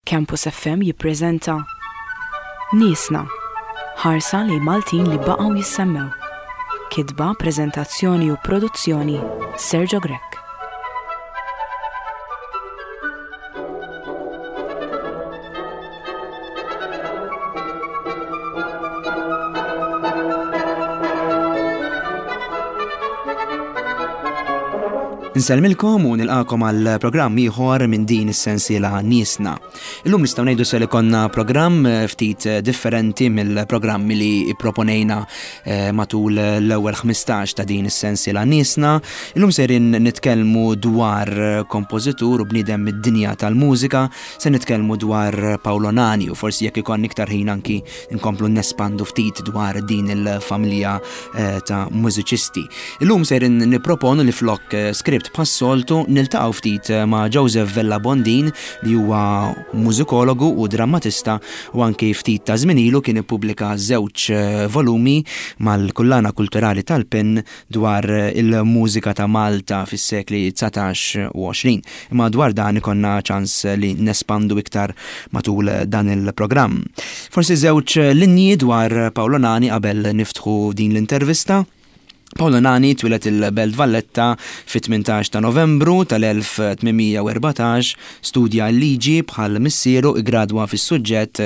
Campus FM jippreżenta Niesna, ħarsa li Maltin li baqgħu jissemmew. Kitba, preżentazzjoni u produzzjoni Sergio Grek. Nselmilkom u nilqakom għal programm ieħor minn din is-sensiela Niesna. Illum nistgħu ngħidu se li konna programm ftit differenti mill-programmi li ipproponejna matul l-ewwel 15 ta' din is-sensiela Niesna. Illum serin nitkellmu dwar kompożitur u bniedem mid-dinja tal-mużika, se nitkellmu dwar Paolo Nani u forsi jekk ikun iktar ħin anki nkomplu nespandu ftit dwar din il-familja ta' mużiċisti. Illum serin nipproponu li flok skript pas-soltu niltaqgħu ftit ma' Joseph Vellabondin li huwa mużikologu u drammatista u anke ftit ta' żmien ilu kien ippubblika 2 volumi mal-Kullana Kulturali tal-Pen dwar il-mużika ta' Malta fis-sekli 19 u 20. Imma dwar dan ikonna ċans li nespandu iktar matul dan il-programm. Forsi 2 linji dwar Paolo Nani qabel niftħu din l-intervista. Paolo Nani twilet il-Belt Valletta fit-18 ta' Novembru tal-1814, studja l-liġi bħal missieru igradwa fis-suġġett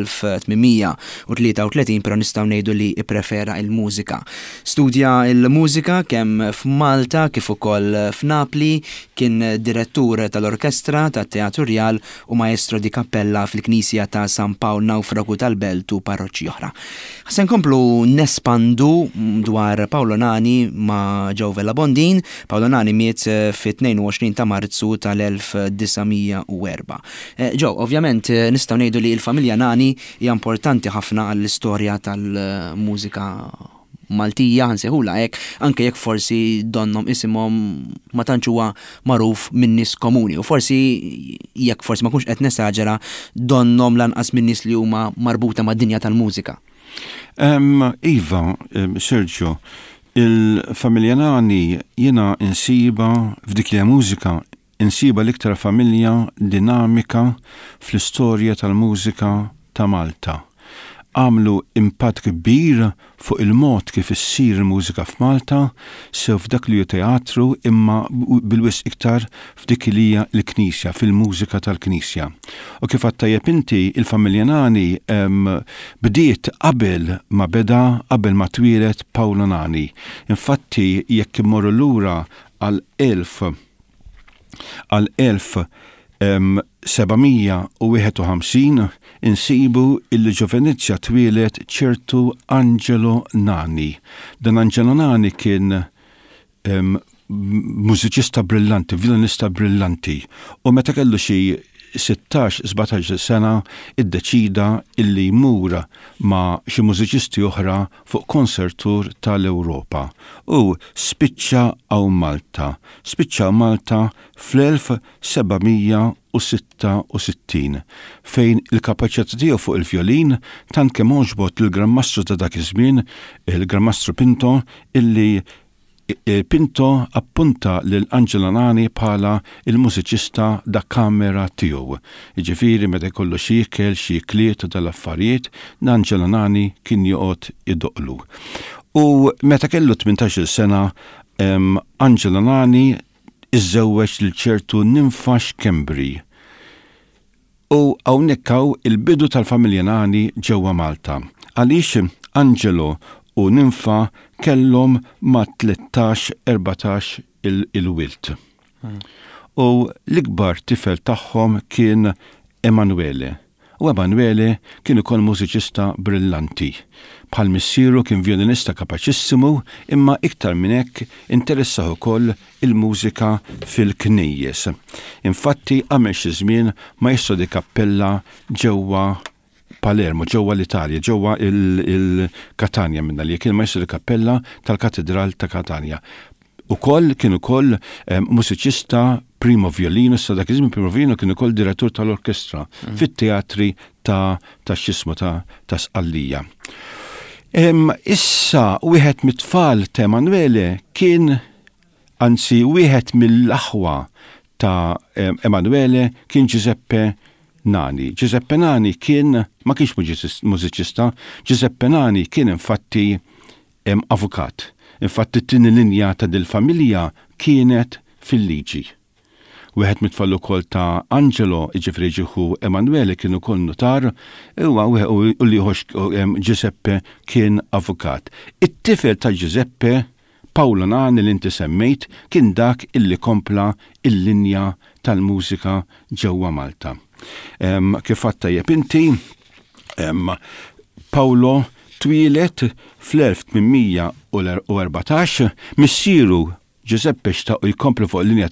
fl-1833 però nistgħu ngħidu li ipprefera il-mużika. Studja il-mużika kemm f'Malta kif ukoll f'Napli, kien direttur tal-orkestra tat-Teatru Rjal u maestro di kappella fil-Knisja ta' San Pawl Nawfragu tal-Belt u parroċċi oħra. Se nkomplu nespandu dwar Paolo Nani ma' Joe Vellabondin. Paolo Nani miet fit-22 ta' Marzu tal-1904. Joe, ovvjament nistgħu ngħidu li l-familja Nani hija importanti ħafna għall-istorja tal-mużika Maltija ħansejħula hekk, anke jekk forsi donnom isimhom ma tantx huwa magħruf minn nies komuni u forsi jekk forsi ma kunx qed nesaġera donnom lanqas minn nies li huma marbuta mad-dinja tal-mużika. Iva, Sergio, il-familja Nani jiena insiba f'dik li mużika, insiba l-iktar familja dinamika fl-istorja tal-mużika ta' Malta. Għamlu impatt kbir fuq il-mod kif issir il-mużika f'Malta, sew f'dak li hu teatru imma bil-wisq iktar f'dik li hija l-Knisja, fil-mużika tal-Knisja. U kif għattajjeb inti il-familja Nani bdiet qabel ma twilet Paolo Nani. Infatti jekk immorru lura għal 1751 insibu il-ġovenizja twilet ċertu Angelo Nani. Dan Angelo Nani kien mużiċista brillanti, violinista brillanti. U meta kellu xi 16-17 sena iddeċida illi jmur ma' xi mużiċisti oħra fuq konsertur tal-Ewropa u spiċċa Malta fl-1766 fejn il-kapaċità tiegħu fuq il-vjolin tant kemm oġbot il-Grammastru ta' dak iż-żmien, il-Grammastru Pinto, illi Pinto appunta lil Angelo Nani bħala il-mużiċista da kamera tiegħu. Jiġifieri meta jkollu xi ikel, xi kliet u tal-affarijiet, Angelo Nani kien joqgħod idoqlu. U meta kellu 18 sena, Angelo Nani iżżewweġ lil ċertu Ninfa Xkembri. U hawnhekk il-bidu tal-familja Nani ġewwa Malta. Għaliex Angelo u Ninfa kellhom ma' 13-14 il-wilt. U l-ikbar tifel tagħhom kien Emanuele. U Emanuele kien ukoll mużiċista brillanti. Bħal missieru kien violinista kapaċissimu, imma iktar minn hekk interessaw ukoll il-mużika fil-knejjes. Infatti għamel xi żmien maestro di kappella ġewwa Palermo, ġewwa l-Italja, ġewwa il-Katania minna li kien maestro di kappella tal-Katedral ta' Katania. Kien ukoll mużiċista primo violino, sa dak iż-żmien primo violino kien ukoll direttur tal-orkestra fit-teatri ta' x'ismu ta' Sqallija. Issa wieħed mit-tfal ta' Emanuele kien anzi wieħed mill-aħwa ta' Emanuele kien Giuseppe Nani. Giuseppe Nani kien, ma kienx mużiċista, Giuseppe Nani kien infatti avukat. Infatti t-tini linja ta' dil-familja kienet fil-liġi. Wieħed mitfallu kol ta' Angelo, ġifri ġiħu Emanuele kienu kol notar, u liħox Giuseppe kien avukat. It-tifel ta' Giuseppe, Paolo Nani li inti semmejt, kien dak illi kompla il-linja tal-mużika ġewwa Malta. Kif għattajjeb inti, Paolo twilet fl-1814 missieru Giuseppe xtaqu jkomplu fuq il-linja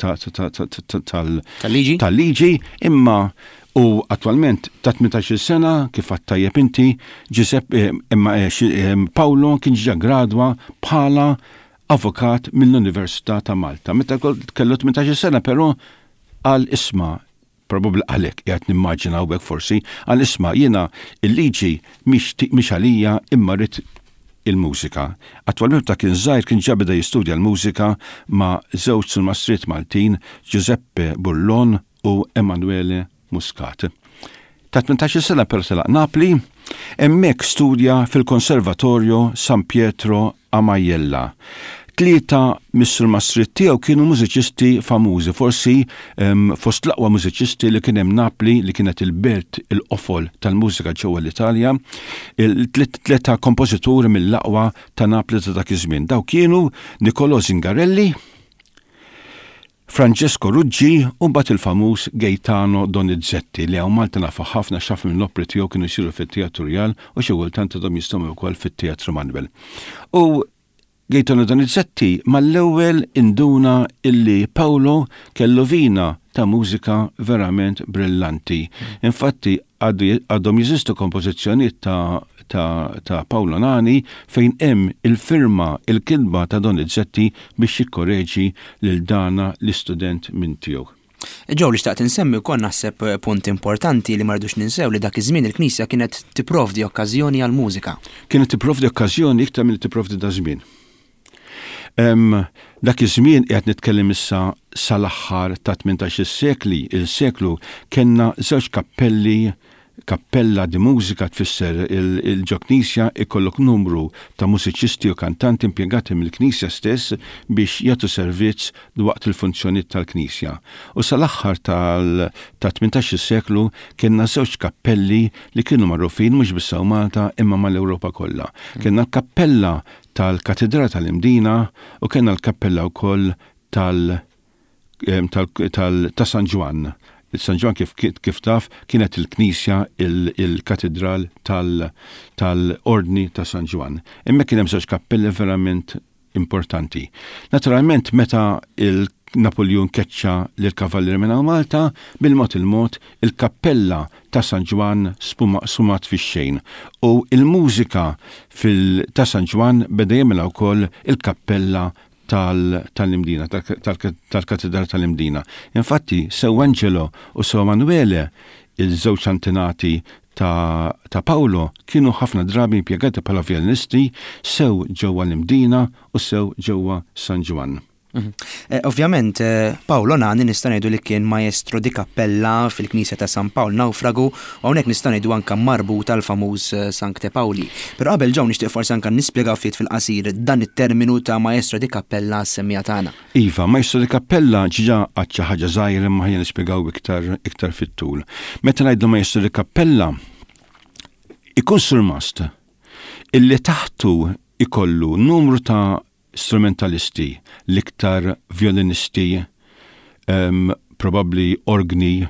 tal-liġi, imma u attualment ta' 18 sena kif għattajjeb inti Giuseppe Paolo kien ġa gradwa bħala avukat mill-Università ta' Malta. Meta kellu 18 sena però għal isma' probabli għalek, jgħat nimmaġina u bek forsi, għal isma jena il-liġi miex għalija imma rrit il-mużika. Attualment ta' kien zaħir kien ġabida jistudja l-mużika ma' żewġ sul-mastrit Maltin, Giuseppe Bullon u Emanuele Muscat. Ta' 18 sena per telaq Napli, emmek studja fil-Konservatorio San Pietro a Majella. 3 mis-sul-mastrit tiegħu kienu mużiċisti famużi, forsi fost l-aqwa mużiċisti li kien hemm Napli li kienet il-belt il-qofol tal-mużika ġewwa l-Italja, il-3 kompożituri mill-aqwa ta' Napli ta' dak iż-żmien. Daw kienu Niccolò Zingarelli, Francesco Ruggi u mbagħad il-famuż Gaetano Donizetti li hawn Malta nafu ħafna xaf minn l-opri tiegħu kienu jsiru fit-Teatru Real u xi kultant għadhom jistgħu wkoll fit-Teatru Manuel. U Gaetano Donizetti mal-ewwel induna illi Paolo kellu vina ta' mużika verament brillanti. Infatti għadhom jeżistu kompożizzjonijiet ta' Paolo Nani fejn hemm il-firma il-kilba ta' Donizetti biex jikkoreġi lil dana l-istudent minn tiegħu. Ġew li xtaqt insemmi wkoll naħseb punt importanti li ma rridux ninsew li dak iż-żmien il-Knisja kienet tipprovdi okkażjoni għal mużika. Kienet tipprovdi okkażjoni iktar milli tipprovdi da żmien. Dak iż-żmien qiegħed nitkellem issa sal-aħħar ta' 18 sekli, il-seklu kellna żewġ kappella di mużika tfisser il-ġo-Knisja ikollok numru ta' mużiċisti u kantanti impjegati mill-Knisja stess biex jagħtu servizz waqt il-funzjonijiet tal-Knisja. U sal-aħħar ta' 18 seklu kellna żewġ kappelli li kienu magħrufin mhux biss Malta imma mal-Ewropa kollha. Kellna l-kappella tal-Katedra tal-Imdina u kellna l-kappella wkoll ta' San Ġwan. San Ġwan kif taf kienet il-Knisja il-Katedral tal-Ordni ta' San Ġwan. Imma kien hemm żewġ kappelli verament importanti. Naturalment meta Napoleon keċċa lill-kavalleri minn Malta, bil-mod il-kappella ta' San Ġwan sumat fix-xejn. U il-mużika ta' San Ġwan beda jagħmilha wkoll il-kappella tal-Imdina, tal-Katedra tal-Imdina. Infatti, Sew Angelo u Sew Emanuele, il-żewġ antenati ta' Paolo, kienu ħafna drabi impjegati bħala violinisti, sew ġewwa l-Imdina u sew ġewwa San Ġwan. Ovvjament, Paolo Nani nista' ngħidu li kien maestro di kappella fil-Knisja ta' San Pawl Nawfragu u hawnhekk nista' ngħidu anke marbut tal-famuż Sancte Pauli. Però qabel ġew nixtieq forsi anke nispjegaw ftit fil-qasir dan it-terminu ta' maestro di kappella semmija tagħna. Iva, maestro di kappella ġiġa għad xi ħaġa żgħira imma ħajja nispjegaw iktar fit-tul. Meta ngħidu maestro di kappella ikun surmast illi taħtu ikollu numru ta' strumentalisti, l-iktar violinisti, probably orgni,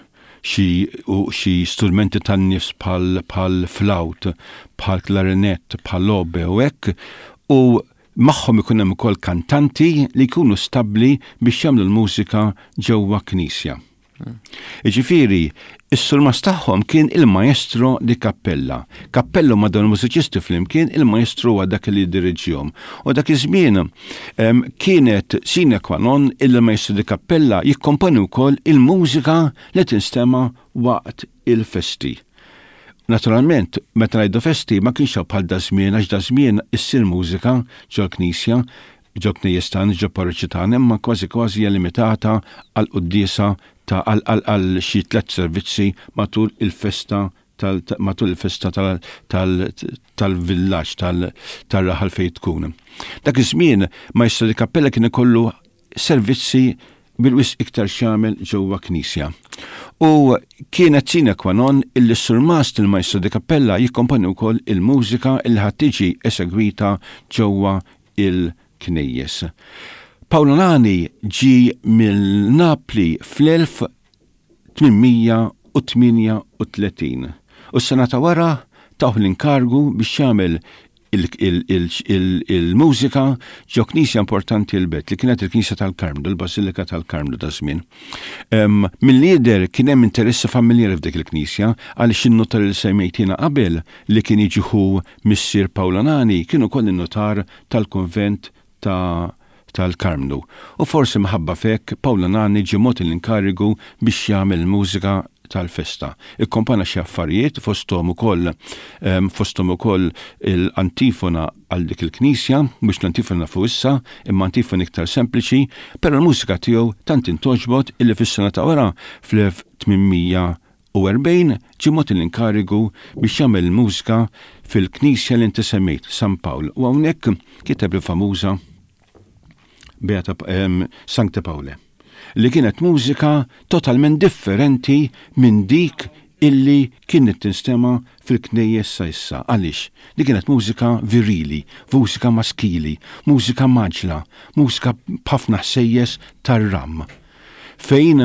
xi strumenti tan-nifs bħal flaut, bħal klarinett, bħal obe u hekk, u magħhom ikun hemm ukoll kantanti li jkunu stabbli biex jagħmlu l-mużika ġewwa knisja. Jiġifieri, is-surmas tagħhom kien il-maestro di kappella. Kappellu ma' dawn il-mużiċisti flimkien il-maestro huwa dak li diriġjhom. U dak iż-żmien kienet sine qua non il-maestro di kappella jikkomponi wkoll il-mużika li tinstema' waqt il-festi. Naturalment, meta ngħidu festi ma kienx bħal da żmien għax da żmien issir mużika ġol-Knisja, ġo Knejjestan, ġo Parroċitan, imma kważi hija limitata għal quddiesa ta' għal xi 3 servizzi matul il-festa tal-villaġġ tal-raħal fejn tkun. Dak iż-żmien Maestro di Kappella kien ikollu servizzi bil-wis iktar xamel ġewwa knisja. U kienet sine qua non illi Sur Mast il-Maestro di Kappella jikkomponi wkoll il-mużika li ħadd tiġi esegwita ġewwa il-knejjes. Paolo Nani ġi mill-Napli fl-1838 u s-sena ta' wara taħu l-inkargu biex jagħmel il-mużika ġo knisja importanti l-bet li kienet il-Knisja tal-Karmlu, il-Basilika tal-Karmlu ta' żmien. Mill-lider kien hemm interessi familjari f'dik il-Knisja għaliex in-notar li semmejtina qabel li kien jiġu Missier Paolo Nani kienu koll in-notar tal-konvent tal-Karmlu. U forsi mħabba fek Paolo Nani ġie mod l-inkarigu biex jagħmel mużika tal-festa. Ikkompana xi affarijiet fosthom ukoll l-antifona għal dik il-knisja, mhux l-antifona fuq issa, imma antifona iktar sempliċi, però l-mużika tiegħu tant intoġbot illi fis-sena ta' wara fl-1840 ġie mod l-inkarigu biex jagħmel mużika fil-knisja li inti semmejt San Pawl. U hawnhekk kiteb il-famuża Beata Sancta Paule, li kienet mużika totalment differenti minn dik illi kienet tinstema fil-knejjes sa issa. Għaliex? Li kienet mużika virili, mużika maskili, mużika maġla, mużika b'ħafna ħsejjes tar-ram. Fejn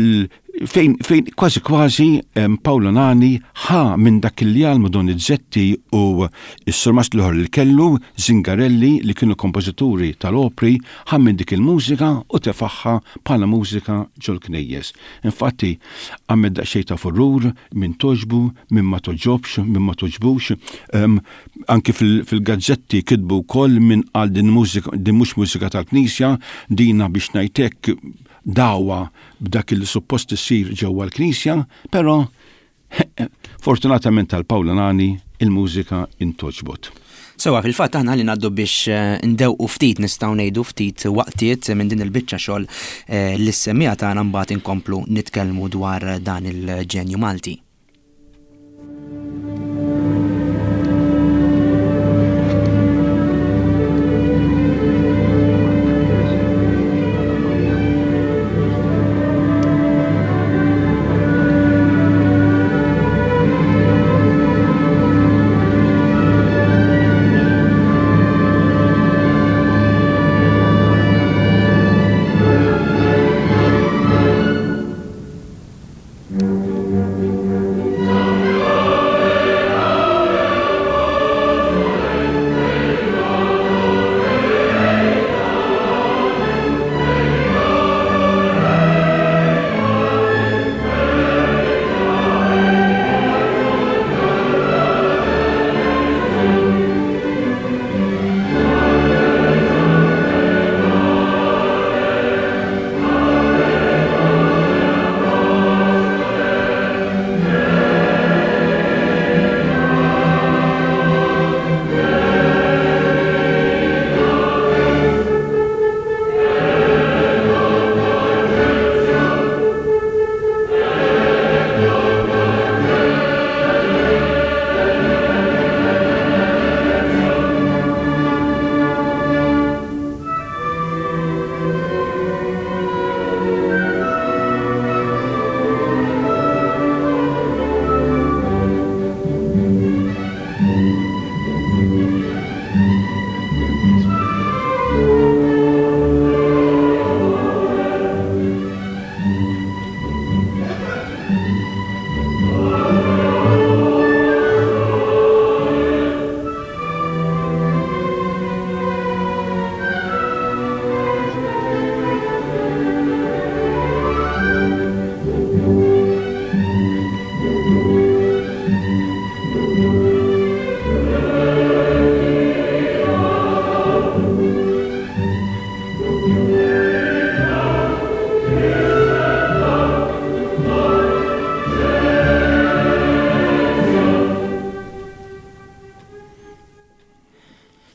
kważi Paolo Nani ħa minn dak li għalmu Donizetti u s-Sur Mastluħor li kellu Zingarelli li kienu kompożituri tal-opri ħa minn dik il-mużika u tefaħħa bħala mużika ġol knejjes. Infatti għammed daqsxejn ta' furrur minn toġbu, minn ma toġobx, minn ma toġbux. Anki fil-gazzetti kitbu wkoll minn għal din mhux mużika tal-Knisja, dina biex ngħidlek dawa b'dak il suppost issir ġewwa l-Knisja, però fortunatament tal-Paolo Nani il-mużika intoġbot. Sewa fil-fatt aħna li ngħaddu biex ndewqu ftit nistgħu ngħidu ftit waqtiet minn din il-biċċa xogħol li s-semmija tagħna mbagħad inkomplu nitkellmu dwar dan il-ġenju Malti.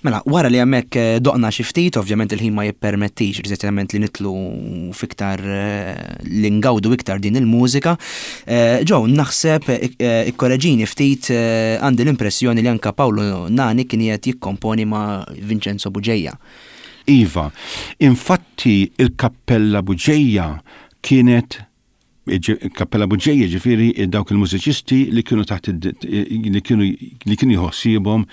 Mela, wara li hemmhekk doqna xi ftit, ovvjament il-ħin ma jippermettix eżattament li nitlu fiktar li ngawdu iktar din il-mużika. Ġew naħseb ikkoreġini ftit għandi l-impressjoni li anke Paolo Nani kien qed jikkomponi ma' Vincenzo Buġejja. Iva, infatti il-Kappella Buġejja kienet Kappella Buġejja ġifieri dawk il-mużiċisti li kienu taħt li kienu jħossibhom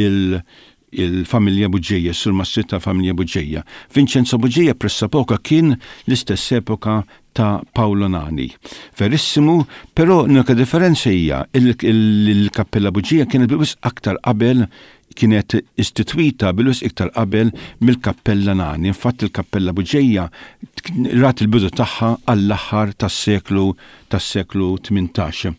il-familja Buġejja, sur Mastrit tal-familja Buġejja. Vincenzo Buġejja pressapoka kien l-istess epoka ta' Paolo Nani. Verissimo, però l-unika differenza hija il-Kappella Buġejja kienet bilwis aktar qabel kienet istituita bilwis iktar qabel mill-Kappella Nani. Infatti il-Kappella Buġejja rat il-bidu tagħha għall-aħħar tas-seklu 18.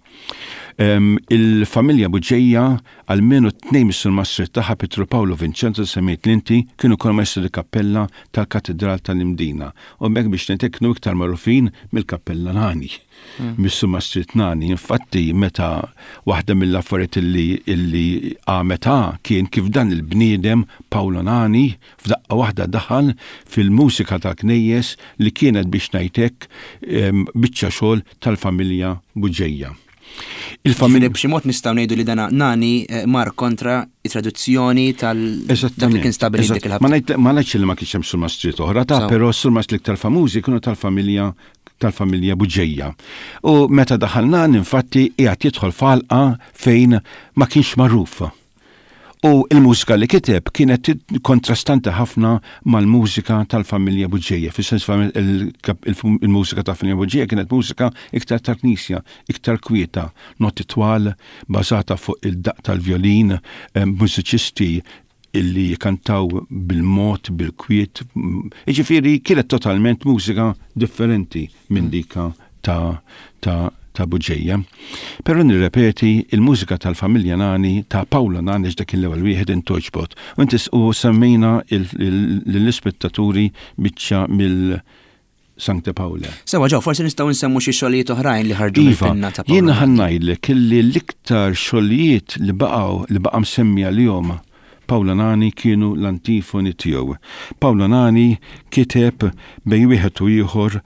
Il-familja Buġejja għalmenu 2 mis-sur Mastrit tagħha Pietro Paolo Vincenzo semmejt l-inti kienu kol maestri kappella tal-Katedral tal-Imdina u bekk biex neteknu iktar magħrufin mill-Kappella Nani. Mis-sur Mastrit Nani, infatti meta waħda mill-affarijiet illi għameta kien kif dan il-bniedem Paolo Nani f'daqqa waħda daħal fil-mużika tal-knejjes li kienet biex ngħidlek biċċa xogħol tal-familja Buġejja. Il-familja b'xi mod nistgħu ngħidu li dana Nani mar kontra it-traduzzjoni dak li kien stabili dik il-ħabta. Ma ngħidx li ma kienx hemm sur Mastrit oħra però sur Mastrit iktar famużi kienu tal-familja Buġejja. U meta daħal Nani infatti qiegħed jidħol f'għalqa fejn ma kienx magħruf. U il-mużika li kiteb kienet kontrastanti ħafna mal-mużika tal-familja Buġejja. Fis-sens il-mużika tal-familja Buġejja kienet mużika iktar tal-knisja, iktar kwieta, noti twal, bażata fuq il-daq tal-violin, mużiċisti illi kantaw bil-mod, bil-kwiet. Ġifieri kienet totalment mużika differenti minn dika ta' Buġejja. Però nirrepeti il-mużika tal-familja Nani ta' Paolo Nani ġdak il-ewwel wieħed intoġbot. U semmejna l-ispettaturi biċċa mill-Sankta Paula. Sewa ġew forsi nistgħu nsemmu xi xogħlijiet oħrajn li ħarġu mill-penna ta' Paolo. Jiena ħannajlek illi l-iktar xogħlijiet li baqa' msemmi għalihom Paolo Nani kienu l-antifoni tiegħu. Paolo Nani kiteb bejn wieħed u ieħor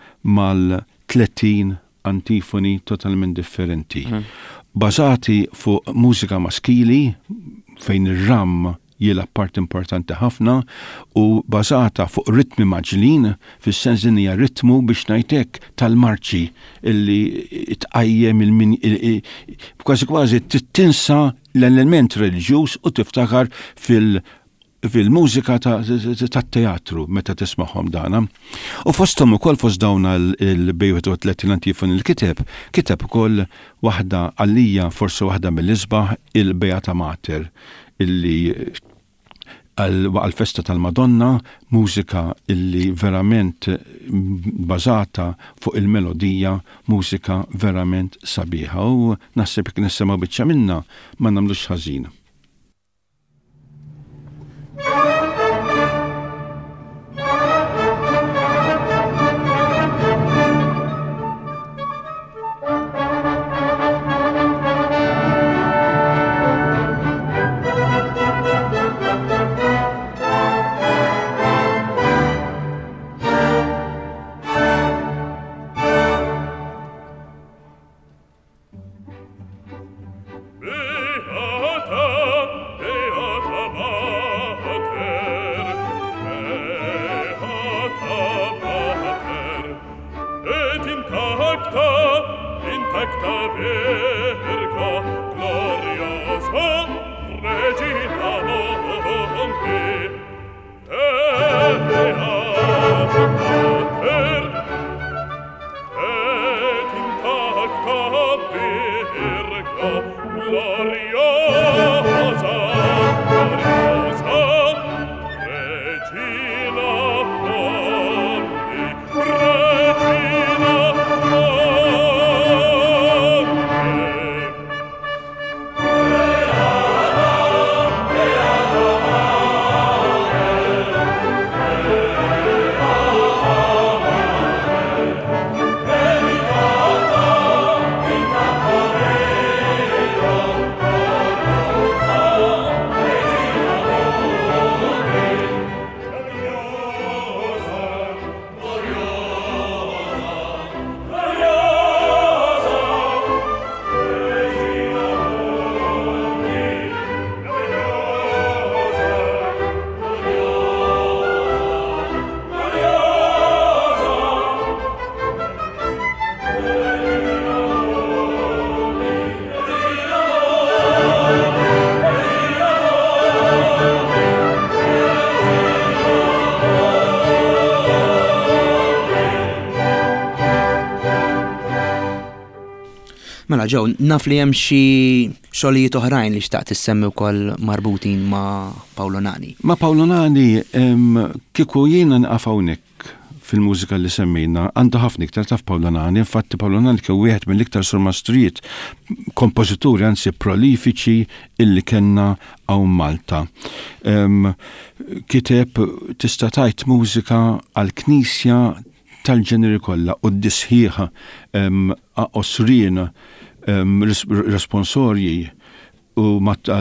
mal-30 antifoni totalment differenti. Bażati fuq mużika maskili fejn ir-ram jilgħab part importanti ħafna u bażata fuq ritmi maġlin fis-sens din hija ritmu biex ngħidlek tal-marċi illi tqajjem kważi tinsa l-element reliġjuż u tiftakar fil-mużika tat-teatru meta tisma'hom dana. U fosthom ukoll fost dawn il-31 antifoni kiteb ukoll waħda għalija forsi waħda mill-isbaħ il-Beata Mater illi għal-festa tal-Madonna, mużika illi verament bażata fuq il-melodija, mużika verament sabiħa u naħseb jekk nissemgħu biċċa minna ma nagħmlux ħażin. Mela ġew, naf li hemm xi xogħlijiet oħrajn li xtaqt issemmi wkoll marbutin ma' Paolo Nani. Ma' Paolo Nani kieku jiena nqaf hawnhekk fil-mużika li semmejna, għandu ħafna iktar taf Paolo Nani, infatti Paolo Nani kien wieħed mill-iktar surmastrijiet kompożituri anzi prolifiċi illi kellna hawn Malta. Kiteb tista' tgħid mużika għall-Knisja tal-ġeneri kollha u d-disħiħ osrien responsorji u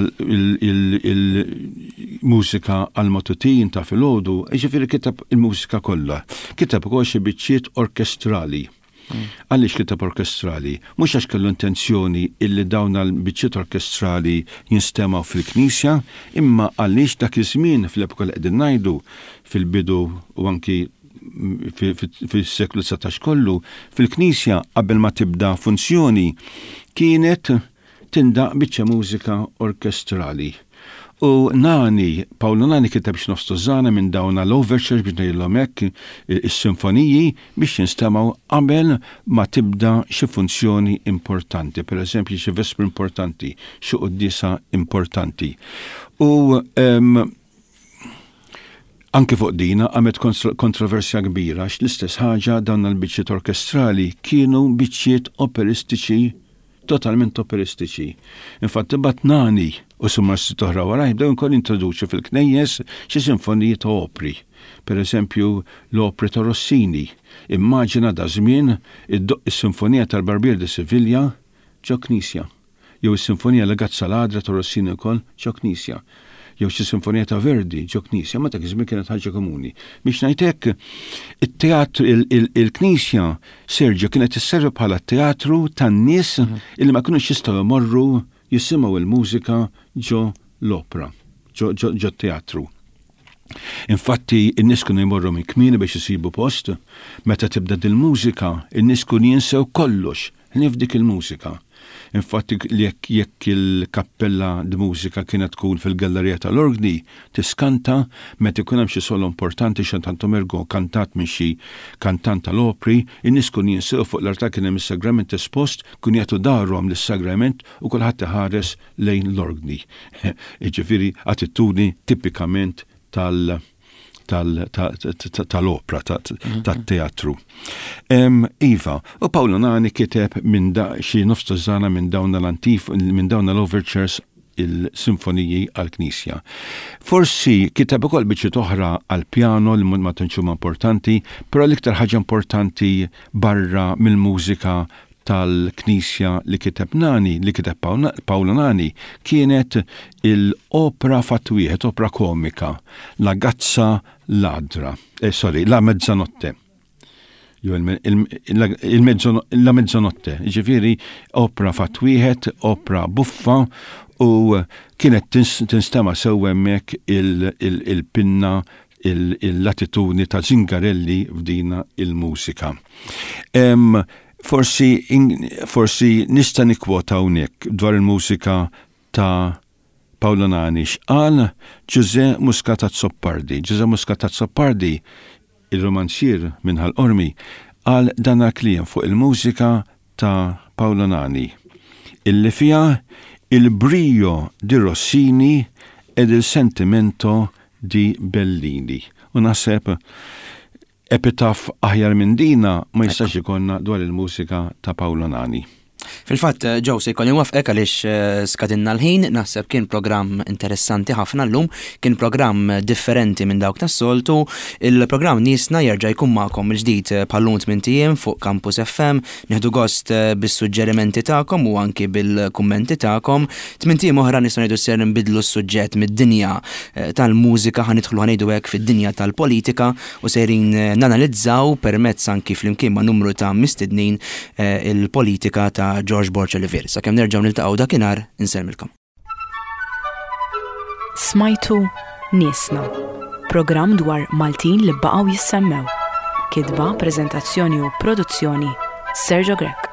il-mużika għal-matutin ta' filgħodu, ġifieri kitab il-mużika kollha. Kitab ukoll xi biċċiet orkestrali. Għaliex kitab orkestrali? Mhux għax kellu intenzjoni illi dawn l-biċċiet orkestrali jinstemaw fil-Knisja, imma għaliex dak iż-żmien fl-epoka li qegħdin ngħidu fil-bidu u anki fil-seklu 19 kollu, fil-Knisja qabel ma tibda funzjoni kienet tindaq biċċa mużika orkestrali. U Nani, Paolo Nani kitab x'nofs tużana minn dawn l-overtures biex ngħidilhom hekk is-sinfoniji biex jinstemaw qabel ma tibda xi funzjoni importanti, pereżempju xi vespri importanti, xi qudiesa importanti. U anke fuq dina għamet kontroversja kbira x'l-istess ħaġa dawn l-biċċiet orkestrali kienu biċċiet operistiċi, totalment operistiċi. Infatti bat Nani u summarsi toħra waraj bdew inkoll introduċi fil-knejjes xi sinfoniji ta' opri. Per eżempju l-opri ta' Rossini. Immaġina da żmien is-sinfonija tal-Barbier di Sevilla ġo Knisja. Jew is-sinfonija Legazza Ladra ta' Rossini wkoll ġo Knisja. Jew xi sinfonija ta' Verdi ġo Knisja, ma dak iż-żmien kienet ħaġa komuni. Biex ngħid hekk, it-teatru il-Knisja Serġo kienet isservi bħala teatru tan-nies illi ma kinux jistgħu jmorru jisimgħu il-mużika ġo l-opra, ġo teatru. Infatti, in-nies kienu jmorru minn kmieni biex isibu post, meta tibda dil-mużika, in-nies kienu jinsew kollox, nifdik il-mużika. Infatti jekk il-kappella d-mużika kienet tkun fil-gallerija tal-orgni, tiskanta meta ikun hemm xi solo importanti x'tantom ergo kantat minn xi kantant tal-opri, in-nies kun jinsew fuq l-arta kien hemm is-sagrament espost, kun jagħtu darhom lis-sagrament u kulħadd iħares lejn l-orgni. Jiġifieri attitudni tipikament tal-opra, tat-teatru. Iva, u Paolo Nani kiteb minn xi nofs tużana minn dawn l-overtures il-sinfoniji għal-Knisja. Forsi kiteb ukoll biċċiet oħra għal-pjano li ma tantx huma importanti, però l-iktar ħaġa importanti barra mill-mużika tal-Knisja li kiteb Nani, li kiteb Paolo Nani, kienet il-opera fatwieħed, opera komika, La Gazza Ladra, La Mezzanotte. La Mezzanotte, ġifieri opera fatwieħed, opera buffa, u kienet tinstema sew hemmhekk il-pinna il-latitudni ta' Zingarelli f'dina il-mużika. Forsi nista' nikkwota hawnhekk dwar il-mużika ta' Paolo Nani x'qal Giuseppe Muscatat-Soppardi. Giuseppe Muscatat-Soppardi, il-romanzier minn ħal-Qormi, qal dan kliem fuq il-mużika ta' Paolo Nani, illi fiha il-brio di Rossini ed il-sentimento di Bellini. U naħseb epitaf aħjar minn dina ma jistax ikonna dwar il-mużika ta' Paolo Nani. Fil-fatt, ġew se jkolli wafqek għaliex skadinna l-ħin, naħseb kien programm interessanti ħafna llum, kien programm differenti minn dawk tas-soltu. Il-programm Niesna jerġa' jkun magħkom il-ġdid bħal-lum 8 ijiem fuq Campus FM, nieħdu gost bis-suġġerimenti tagħkom u anki bil-kummenti tagħkom. 8 ijiem oħra nistgħu ngħidu ser nbidlu s-suġġett mid-dinja tal-mużika ħanidħlu ħanejdu hekk fid-dinja tal-politika u sejrin nanalizzaw permezz anki flimkien ma' numru ta' mistednin il-politika ta' George Borch Olivier. Sakemm nerġgħu niltaqgħu dakinhar, insellmilkom. Smajtu Niesna, programm dwar Maltin li baqgħu jissemmew. Kitba, preżentazzjoni u produzzjoni Sergio Grek.